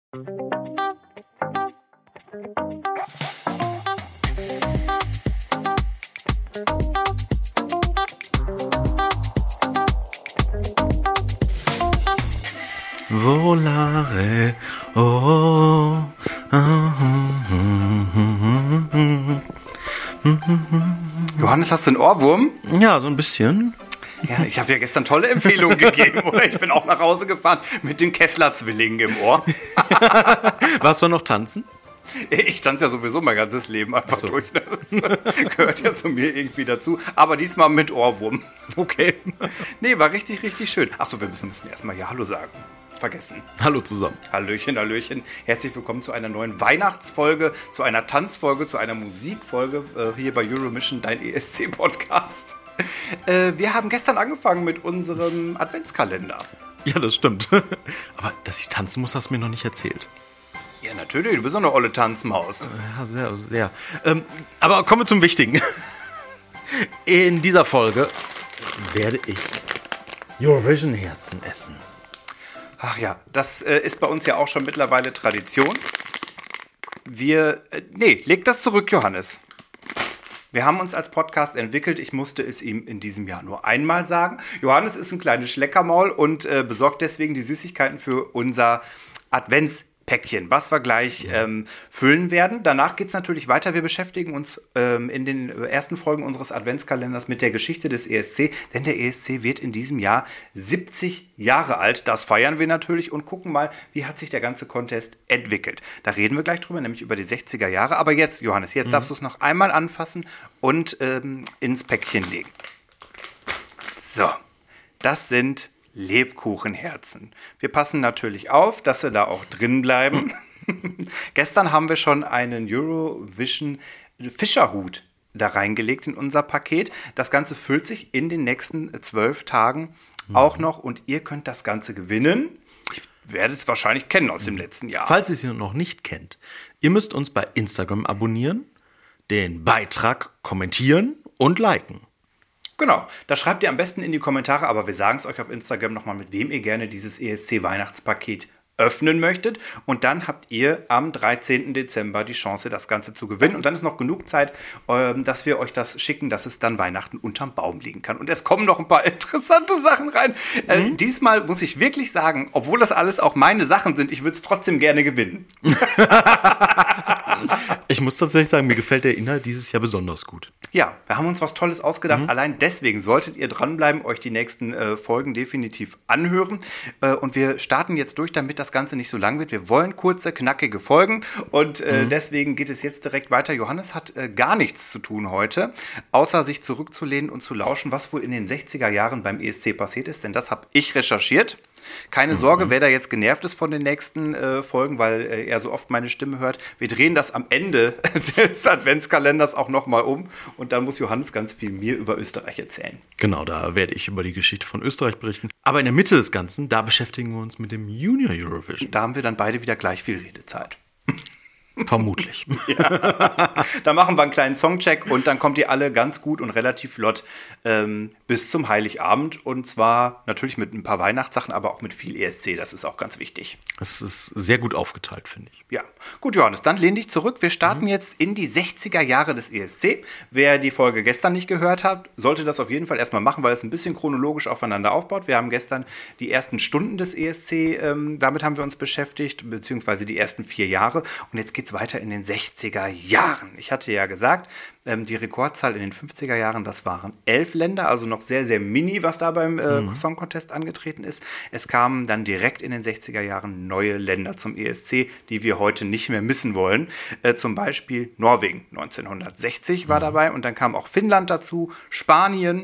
Volare, oh, Johannes, hast du einen Ohrwurm? Ja, so ein bisschen. Ja, ich habe ja gestern tolle Empfehlungen gegeben, oder? Ich bin auch nach Hause gefahren mit den Kessler-Zwillingen im Ohr. Warst du noch tanzen? Ich tanze ja sowieso mein ganzes Leben einfach so. durch. Das gehört ja zu mir irgendwie dazu. Aber diesmal mit Ohrwurm. Okay. Nee, war richtig, richtig schön. Achso, wir müssen erstmal hier Hallo sagen. Vergessen. Hallo zusammen. Hallöchen, Hallöchen. Herzlich willkommen zu einer neuen Weihnachtsfolge, zu einer Tanzfolge, zu einer Musikfolge hier bei Euromission, dein ESC-Podcast. Wir haben gestern angefangen mit unserem Adventskalender. Ja, das stimmt. Aber dass ich tanzen muss, hast du mir noch nicht erzählt. Ja, natürlich, du bist doch eine olle Tanzmaus. Ja, sehr, sehr. Aber kommen wir zum Wichtigen. In dieser Folge werde ich Eurovision-Herzen essen. Ach ja, das ist bei uns ja auch schon mittlerweile Tradition. Leg das zurück, Johannes. Wir haben uns als Podcast entwickelt. Ich musste es ihm in diesem Jahr nur einmal sagen. Johannes ist ein kleines Schleckermaul und besorgt deswegen die Süßigkeiten für unser Adventspäckchen, was wir gleich füllen werden. Danach geht es natürlich weiter. Wir beschäftigen uns in den ersten Folgen unseres Adventskalenders mit der Geschichte des ESC, denn der ESC wird in diesem Jahr 70 Jahre alt. Das feiern wir natürlich und gucken mal, wie hat sich der ganze Contest entwickelt. Da reden wir gleich drüber, nämlich über die 60er Jahre. Aber jetzt, Johannes, darfst du es noch einmal anfassen und ins Päckchen legen. So, das sind Lebkuchenherzen. Wir passen natürlich auf, dass sie da auch drin bleiben. Gestern haben wir schon einen Eurovision Fischerhut da reingelegt in unser Paket. Das Ganze füllt sich in den nächsten 12 Tagen auch noch und ihr könnt das Ganze gewinnen. Ich werde es wahrscheinlich kennen aus dem letzten Jahr. Falls ihr es noch nicht kennt, ihr müsst uns bei Instagram abonnieren, den Beitrag kommentieren und liken. Genau, da schreibt ihr am besten in die Kommentare, aber wir sagen es euch auf Instagram nochmal, mit wem ihr gerne dieses ESC-Weihnachtspaket öffnen möchtet. Und dann habt ihr am 13. Dezember die Chance, das Ganze zu gewinnen. Und dann ist noch genug Zeit, dass wir euch das schicken, dass es dann Weihnachten unterm Baum liegen kann. Und es kommen noch ein paar interessante Sachen rein. Diesmal muss ich wirklich sagen, obwohl das alles auch meine Sachen sind, ich würde es trotzdem gerne gewinnen. Ich muss tatsächlich sagen, mir gefällt der Inhalt dieses Jahr besonders gut. Ja, wir haben uns was Tolles ausgedacht. Allein deswegen solltet ihr dranbleiben, euch die nächsten Folgen definitiv anhören. Und wir starten jetzt durch, damit das Ganze nicht so lang wird. Wir wollen kurze, knackige Folgen. Und deswegen geht es jetzt direkt weiter. Johannes hat gar nichts zu tun heute, außer sich zurückzulehnen und zu lauschen, was wohl in den 60er Jahren beim ESC passiert ist. Denn das habe ich recherchiert. Keine Sorge, wer da jetzt genervt ist von den nächsten Folgen, weil er so oft meine Stimme hört. Wir drehen das am Ende des Adventskalenders auch nochmal um. Und dann muss Johannes ganz viel mir über Österreich erzählen. Genau, da werde ich über die Geschichte von Österreich berichten. Aber in der Mitte des Ganzen, da beschäftigen wir uns mit dem Junior Eurovision. Da haben wir dann beide wieder gleich viel Redezeit. Vermutlich. Ja. Da machen wir einen kleinen Songcheck und dann kommt ihr alle ganz gut und relativ flott bis zum Heiligabend. Und zwar natürlich mit ein paar Weihnachtssachen, aber auch mit viel ESC. Das ist auch ganz wichtig. Es ist sehr gut aufgeteilt, finde ich. Ja, gut, Johannes, dann lehn dich zurück. Wir starten jetzt in die 60er Jahre des ESC. Wer die Folge gestern nicht gehört hat, sollte das auf jeden Fall erstmal machen, weil es ein bisschen chronologisch aufeinander aufbaut. Wir haben gestern die ersten Stunden des ESC, damit haben wir uns beschäftigt, beziehungsweise die ersten 4 Jahre. Und jetzt geht es weiter in den 60er Jahren. Ich hatte ja gesagt, die Rekordzahl in den 50er Jahren, das waren 11 Länder, also noch sehr, sehr mini, was da beim Song Contest angetreten ist. Es kamen dann direkt in den 60er Jahren neue Länder zum ESC, die wir heute nicht mehr missen wollen. Zum Beispiel Norwegen 1960 war dabei und dann kam auch Finnland dazu, Spanien,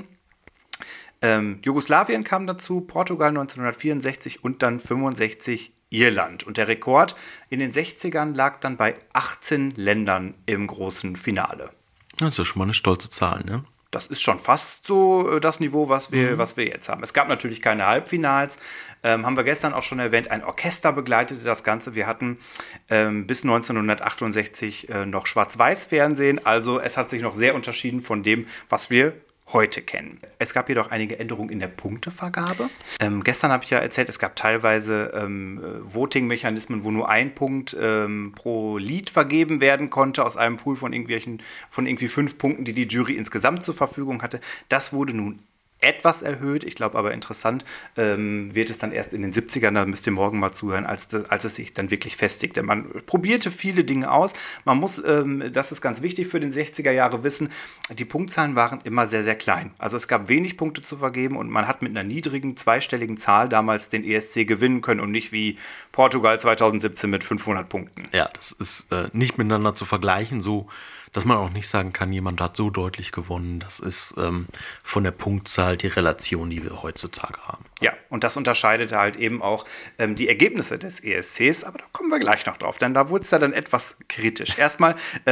Jugoslawien kam dazu, Portugal 1964 und dann 65 Irland. Und der Rekord in den 60ern lag dann bei 18 Ländern im großen Finale. Das ist ja schon mal eine stolze Zahl, ne? Das ist schon fast so das Niveau, was wir jetzt haben. Es gab natürlich keine Halbfinals. Haben wir gestern auch schon erwähnt, ein Orchester begleitete das Ganze. Wir hatten bis 1968 noch Schwarz-Weiß-Fernsehen. Also es hat sich noch sehr unterschieden von dem, was wir heute kennen. Es gab jedoch einige Änderungen in der Punktevergabe. Gestern habe ich ja erzählt, es gab teilweise Voting-Mechanismen, wo nur ein Punkt pro Lied vergeben werden konnte aus einem Pool von irgendwie 5 Punkten, die die Jury insgesamt zur Verfügung hatte. Das wurde nun etwas erhöht, ich glaube aber interessant, wird es dann erst in den 70ern, da müsst ihr morgen mal zuhören, als es sich dann wirklich festigte. Man probierte viele Dinge aus, man muss, das ist ganz wichtig für den 60er Jahre wissen, die Punktzahlen waren immer sehr, sehr klein. Also es gab wenig Punkte zu vergeben und man hat mit einer niedrigen, zweistelligen Zahl damals den ESC gewinnen können und nicht wie Portugal 2017 mit 500 Punkten. Ja, das ist nicht miteinander zu vergleichen, so dass man auch nicht sagen kann, jemand hat so deutlich gewonnen. Das ist von der Punktzahl die Relation, die wir heutzutage haben. Ja, und das unterscheidet halt eben auch die Ergebnisse des ESCs, aber da kommen wir gleich noch drauf, denn da wurde es ja dann etwas kritisch. Erstmal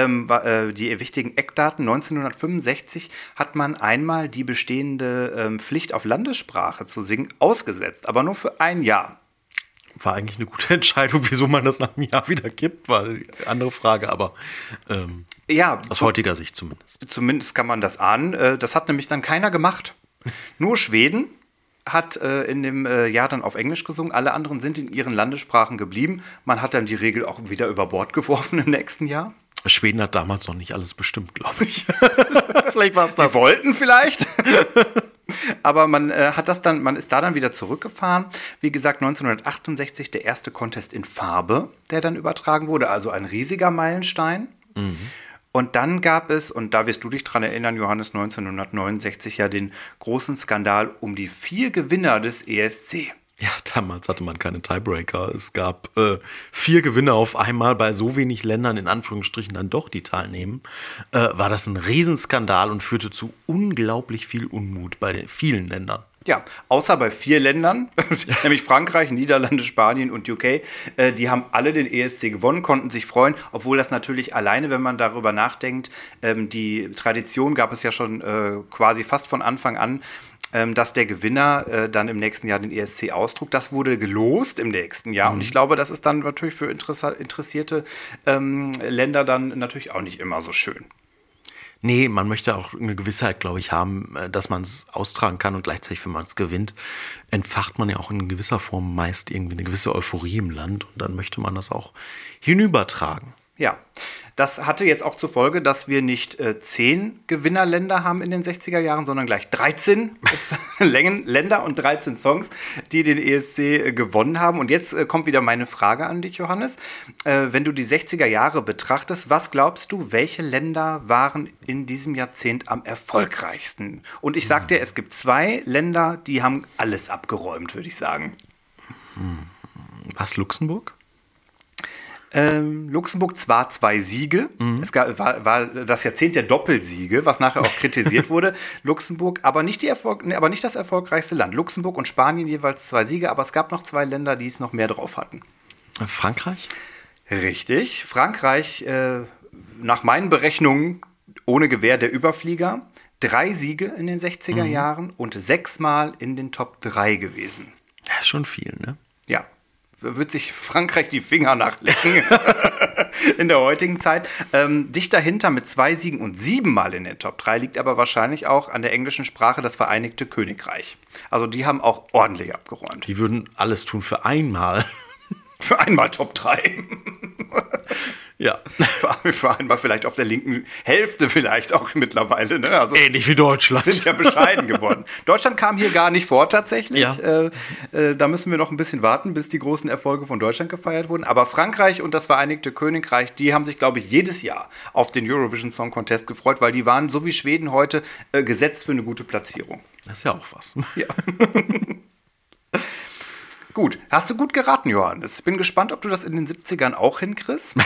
die wichtigen Eckdaten. 1965 hat man einmal die bestehende Pflicht auf Landessprache zu singen ausgesetzt, aber nur für ein Jahr. War eigentlich eine gute Entscheidung, wieso man das nach einem Jahr wieder gibt, weil andere Frage, aber ja, aus heutiger Sicht zumindest. Zumindest kann man das ahnen. Das hat nämlich dann keiner gemacht. Nur Schweden hat in dem Jahr dann auf Englisch gesungen. Alle anderen sind in ihren Landessprachen geblieben. Man hat dann die Regel auch wieder über Bord geworfen im nächsten Jahr. Schweden hat damals noch nicht alles bestimmt, glaube ich. Vielleicht war es das. Sie wollten vielleicht. Aber man ist da dann wieder zurückgefahren. Wie gesagt, 1968 der erste Contest in Farbe, der dann übertragen wurde. Also ein riesiger Meilenstein. Mhm. Und dann gab es, und da wirst du dich dran erinnern, Johannes, 1969 ja den großen Skandal um die 4 Gewinner des ESC. Ja, damals hatte man keine Tiebreaker. Es gab 4 Gewinner auf einmal bei so wenig Ländern, in Anführungsstrichen dann doch, die teilnehmen. War das ein Riesenskandal und führte zu unglaublich viel Unmut bei den vielen Ländern. Ja, außer bei 4 Ländern, nämlich Frankreich, Niederlande, Spanien und UK. Die haben alle den ESC gewonnen, konnten sich freuen, obwohl das natürlich alleine, wenn man darüber nachdenkt, die Tradition gab es ja schon quasi fast von Anfang an, dass der Gewinner dann im nächsten Jahr den ESC austrug. Das wurde gelost im nächsten Jahr. Und ich glaube, das ist dann natürlich für interessierte Länder dann natürlich auch nicht immer so schön. Nee, man möchte auch eine Gewissheit, glaube ich, haben, dass man es austragen kann und gleichzeitig, wenn man es gewinnt, entfacht man ja auch in gewisser Form meist irgendwie eine gewisse Euphorie im Land und dann möchte man das auch hinübertragen. Ja, das hatte jetzt auch zur Folge, dass wir nicht 10 Gewinnerländer haben in den 60er Jahren, sondern gleich 13 Länder und 13 Songs, die den ESC gewonnen haben. Und jetzt kommt wieder meine Frage an dich, Johannes. Wenn du die 60er Jahre betrachtest, was glaubst du, welche Länder waren in diesem Jahrzehnt am erfolgreichsten? Und ich sag dir, es gibt 2 Länder, die haben alles abgeräumt, würde ich sagen. Was, Luxemburg? Luxemburg zwar 2 Siege, es war das Jahrzehnt der Doppelsiege, was nachher auch kritisiert wurde. Luxemburg, aber nicht das erfolgreichste Land. Luxemburg und Spanien jeweils 2 Siege, aber es gab noch 2 Länder, die es noch mehr drauf hatten. Frankreich? Richtig. Frankreich, nach meinen Berechnungen, ohne Gewehr der Überflieger. 3 Siege in den 60er Jahren und 6-mal in den Top 3 gewesen. Das ist schon viel, ne? Ja. Wird sich Frankreich die Finger nachlecken in der heutigen Zeit. Dicht dahinter mit 2 Siegen und 7-mal in den Top 3 liegt aber wahrscheinlich auch an der englischen Sprache das Vereinigte Königreich. Also die haben auch ordentlich abgeräumt. Die würden alles tun für einmal. Für einmal Top 3. Ja. Für einmal vielleicht auf der linken Hälfte vielleicht auch mittlerweile. Ne? Also ähnlich wie Deutschland. Sind ja bescheiden geworden. Deutschland kam hier gar nicht vor tatsächlich. Ja. Da müssen wir noch ein bisschen warten, bis die großen Erfolge von Deutschland gefeiert wurden. Aber Frankreich und das Vereinigte Königreich, die haben sich, glaube ich, jedes Jahr auf den Eurovision Song Contest gefreut, weil die waren, so wie Schweden heute, gesetzt für eine gute Platzierung. Das ist ja auch was. Ja. Gut, hast du gut geraten, Johannes. Ich bin gespannt, ob du das in den 70ern auch hinkriegst.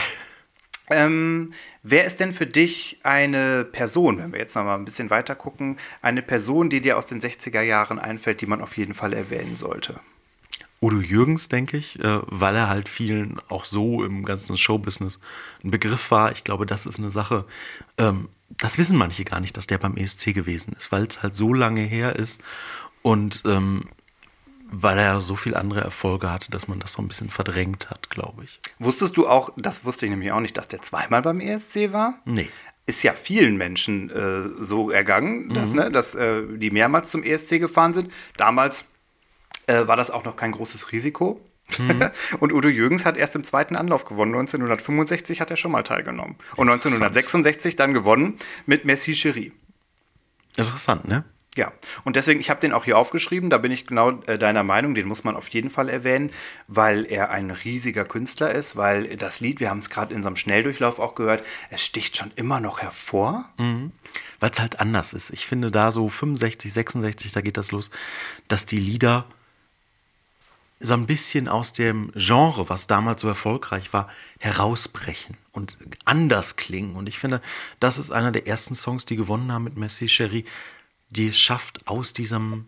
Wer ist denn für dich eine Person, wenn wir jetzt noch mal ein bisschen weiter gucken, eine Person, die dir aus den 60er Jahren einfällt, die man auf jeden Fall erwähnen sollte? Udo Jürgens, denke ich, weil er halt vielen auch so im ganzen Showbusiness ein Begriff war. Ich glaube, das ist eine Sache, das wissen manche gar nicht, dass der beim ESC gewesen ist, weil es halt so lange her ist und weil er so viel andere Erfolge hatte, dass man das so ein bisschen verdrängt hat, glaube ich. Wusstest du auch, das wusste ich nämlich auch nicht, dass der 2-mal beim ESC war? Nee. ist ja vielen Menschen so ergangen, dass die mehrmals zum ESC gefahren sind. Damals war das auch noch kein großes Risiko. Und Udo Jürgens hat erst im zweiten Anlauf gewonnen. 1965 hat er schon mal teilgenommen. Und 1966 dann gewonnen mit Merci Chérie. Interessant, ne? Ja, und deswegen, ich habe den auch hier aufgeschrieben, da bin ich genau deiner Meinung, den muss man auf jeden Fall erwähnen, weil er ein riesiger Künstler ist, weil das Lied, wir haben es gerade in so einem Schnelldurchlauf auch gehört, es sticht schon immer noch hervor. Weil es halt anders ist. Ich finde da so 65, 66, da geht das los, dass die Lieder so ein bisschen aus dem Genre, was damals so erfolgreich war, herausbrechen und anders klingen. Und ich finde, das ist einer der ersten Songs, die gewonnen haben mit Merci Chérie, die es schafft, aus diesem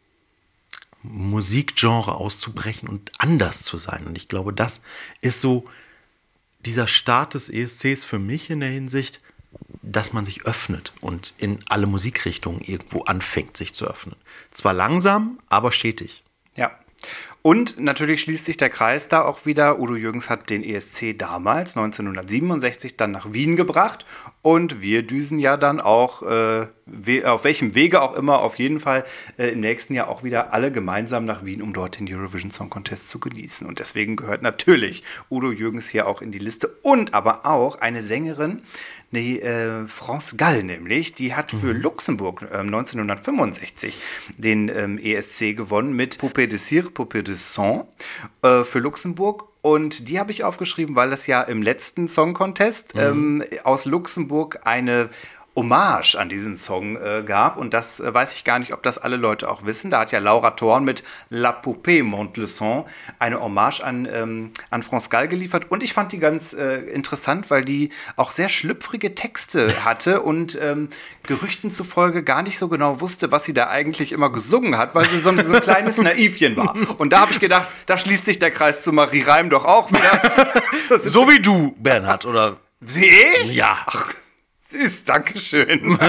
Musikgenre auszubrechen und anders zu sein. Und ich glaube, das ist so dieser Start des ESCs für mich in der Hinsicht, dass man sich öffnet und in alle Musikrichtungen irgendwo anfängt, sich zu öffnen. Zwar langsam, aber stetig. Ja. Und natürlich schließt sich der Kreis da auch wieder. Udo Jürgens hat den ESC damals, 1967, dann nach Wien gebracht. Und wir düsen ja dann auch, auf welchem Wege auch immer, auf jeden Fall im nächsten Jahr auch wieder alle gemeinsam nach Wien, um dort den Eurovision Song Contest zu genießen. Und deswegen gehört natürlich Udo Jürgens hier auch in die Liste. Und aber auch eine Sängerin, die France Gall nämlich, die hat für Luxemburg 1965 den ESC gewonnen mit Poupée de Cire, Poupée de Sang für Luxemburg. Und die habe ich aufgeschrieben, weil es ja im letzten Song Contest aus Luxemburg eine Hommage an diesen Song gab. Und das weiß ich gar nicht, ob das alle Leute auch wissen. Da hat ja Laura Thorn mit La Poupée monte le sang eine Hommage an France Gall geliefert. Und ich fand die ganz interessant, weil die auch sehr schlüpfrige Texte hatte und Gerüchten zufolge gar nicht so genau wusste, was sie da eigentlich immer gesungen hat, weil sie so ein kleines Naivchen war. Und da habe ich gedacht, da schließt sich der Kreis zu Marie Reim doch auch wieder. So wie du, Bernhard, oder? Wie ich? Ja. Ach, süß, Dankeschön.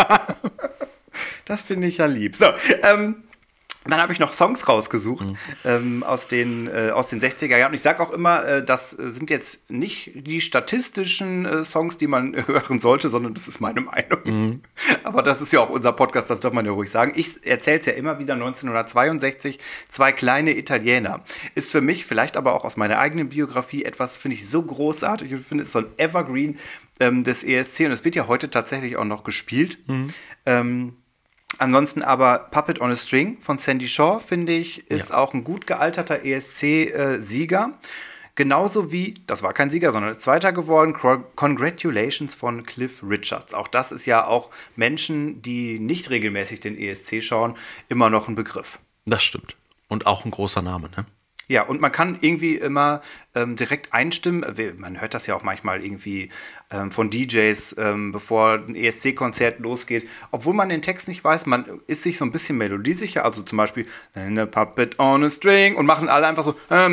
Das finde ich ja lieb. So, dann habe ich noch Songs rausgesucht aus den 60er Jahren. Und ich sage auch immer, das sind jetzt nicht die statistischen Songs, die man hören sollte, sondern das ist meine Meinung. Aber das ist ja auch unser Podcast, das darf man ja ruhig sagen. Ich erzähle es ja immer wieder, 1962, Zwei kleine Italiener. Ist für mich, vielleicht aber auch aus meiner eigenen Biografie, etwas, finde ich, so großartig. Ich finde, es ist so ein Evergreen des ESC. Und es wird ja heute tatsächlich auch noch gespielt. Ansonsten aber Puppet on a String von Sandy Shaw, finde ich, ist auch ein gut gealterter ESC-Sieger. Genauso wie, das war kein Sieger, sondern ist Zweiter geworden, Congratulations von Cliff Richards. Auch das ist ja auch Menschen, die nicht regelmäßig den ESC schauen, immer noch ein Begriff. Das stimmt. Und auch ein großer Name, ne? Ja, und man kann irgendwie immer direkt einstimmen. Man hört das ja auch manchmal irgendwie von DJs, bevor ein ESC-Konzert losgeht. Obwohl man den Text nicht weiß, man ist sich so ein bisschen melodiesicher. Also zum Beispiel a Puppet on a String und machen alle einfach so.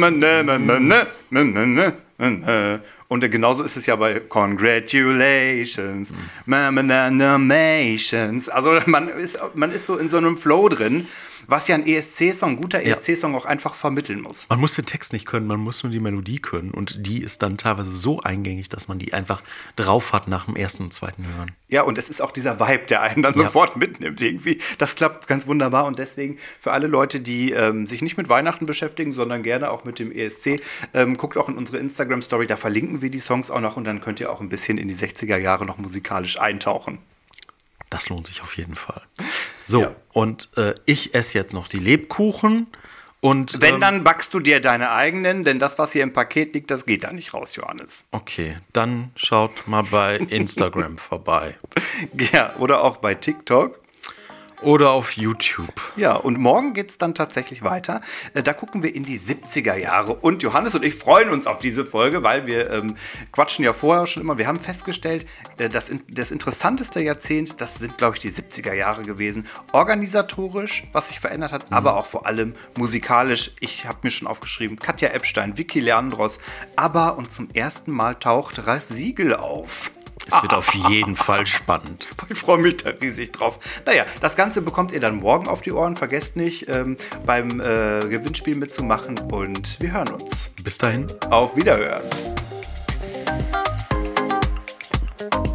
Und genauso ist es ja bei Congratulations, also man ist so in so einem Flow drin, was ja ein ESC-Song, guter ESC-Song auch einfach vermitteln muss. Man muss den Text nicht können, man muss nur die Melodie können. Und die ist dann teilweise so eingängig, dass man die einfach drauf hat nach dem ersten und zweiten Hören. Ja, und es ist auch dieser Vibe, der einen dann sofort mitnimmt irgendwie. Das klappt ganz wunderbar. Und deswegen für alle Leute, die sich nicht mit Weihnachten beschäftigen, sondern gerne auch mit dem ESC, guckt auch in unsere Instagram-Story, da verlinken wir die Songs auch noch. Und dann könnt ihr auch ein bisschen in die 60er Jahre noch musikalisch eintauchen. Das lohnt sich auf jeden Fall. So, und ich esse jetzt noch die Lebkuchen. Und wenn, dann backst du dir deine eigenen, denn das, was hier im Paket liegt, das geht da nicht raus, Johannes. Okay, dann schaut mal bei Instagram vorbei. Ja, oder auch bei TikTok. Oder auf YouTube. Ja, und morgen geht es dann tatsächlich weiter. Da gucken wir in die 70er Jahre. Und Johannes und ich freuen uns auf diese Folge, weil wir quatschen ja vorher schon immer. Wir haben festgestellt, das interessanteste Jahrzehnt, das sind, glaube ich, die 70er Jahre gewesen. Organisatorisch, was sich verändert hat, aber auch vor allem musikalisch. Ich habe mir schon aufgeschrieben, Katja Epstein, Vicky Leandros, ABBA und zum ersten Mal taucht Ralf Siegel auf. Es wird auf jeden Fall spannend. Ich freue mich da riesig drauf. Naja, das Ganze bekommt ihr dann morgen auf die Ohren. Vergesst nicht, beim Gewinnspiel mitzumachen. Und wir hören uns. Bis dahin. Auf Wiederhören.